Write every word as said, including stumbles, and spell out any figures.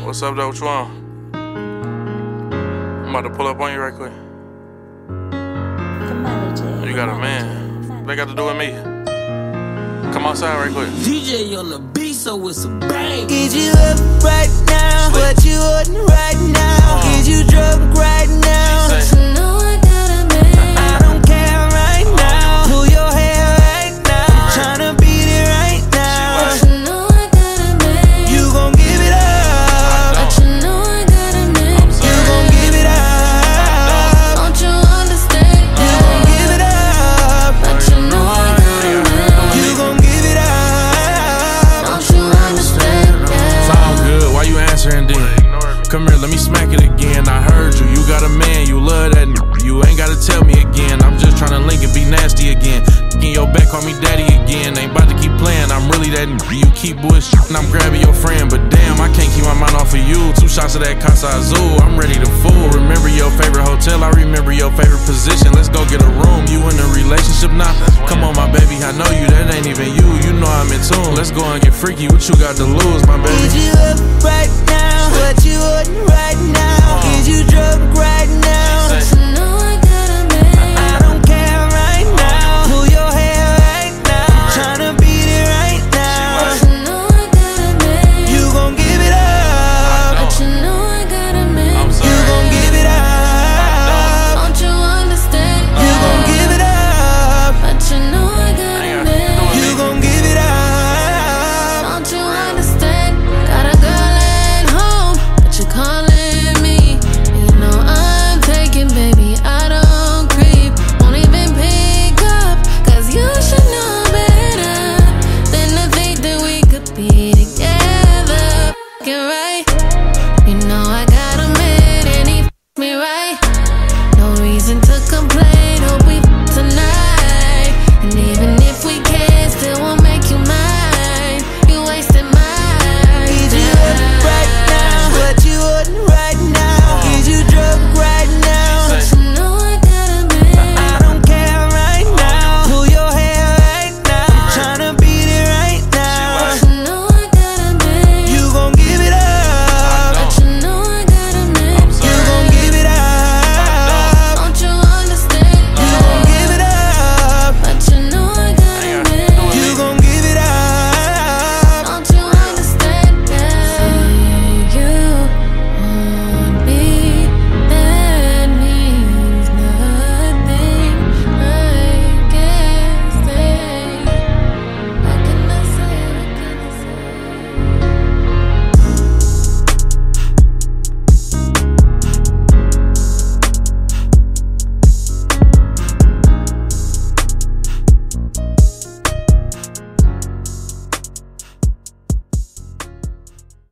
What's up, though? What you want? I'm about to pull up on you right quick. You got a man. What they got to do with me? Come outside right quick. D J on the beat, so it's a bang. Is you up right now? Sleep. What you ordering right now? Uh. Is you drunk right now? She say, You know I got a man. I don't care right now. Pull your hair right now. I'm tryna beat it right now. You know I got a man. You gon' give it up. But you know I got a man. You gon' give it up. Don't you understand? You gon' give it up. But you know I got a man. You gon' give it up. Don't you understand? Sound good, why you answering then? Come here, let me smack it again. I heard you, you got a man, you love that n You ain't gotta tell me again. I'm just tryna link and be nasty again. In your back, call me daddy again. Ain't about to keep playing, I'm really that n You keep bullshit and I'm grabbing your friend. But damn, I can't keep my mind off of you. Two shots of that Casa Azul, I'm ready to fool. Remember your favorite hotel, I remember your favorite position. Let's go get a room, you in a relationship now? Come on, my baby, I know you, that ain't even you. You know I'm in tune. Let's go and get freaky, what you got to lose, my baby? Is you up right now? What you ordering right now? Is you drunk right now? But you know I got a man. I don't care right now. Pull your hair right now. I'm tryna beat it right now. You know I got a man. You gon' give it up. But you know I got a man. You gon' give it up. Don't you understand? You gon' give it up. But you know I got a man. You gon' give it up. Don't you understand? Got a girl at home, but you're calling me. You know I'm taking, baby, I don't creep. Won't even pick up, cause you should know better than to think that we could be together. Get right.